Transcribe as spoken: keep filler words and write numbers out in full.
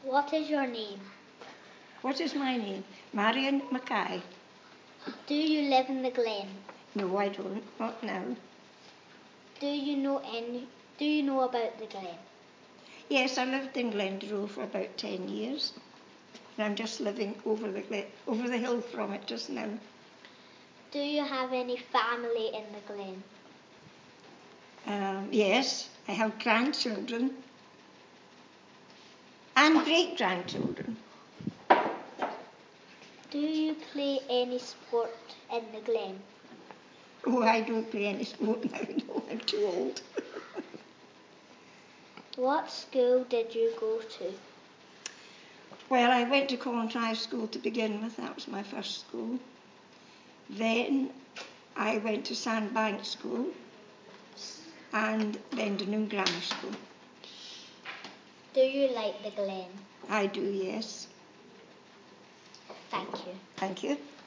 What is your name? What is my name? Marion Mackay. Do you live in the Glen? No, I don't. Not now. Do you know any? Do you know about the Glen? Yes, I lived in Glendalough for about ten years. And I'm just living over the glen, over the hill from it just now. Do you have any family in the Glen? Um, yes, I have grandchildren and great-grandchildren. Do you play any sport in the Glen? Oh, I don't play any sport now. No, I'm too old. What school did you go to? Well, I went to Colntry School to begin with. That was my first school. Then I went to Sandbank School and Lendenham Grammar School. Do you like the Glen? I do, yes. Thank you. Thank you.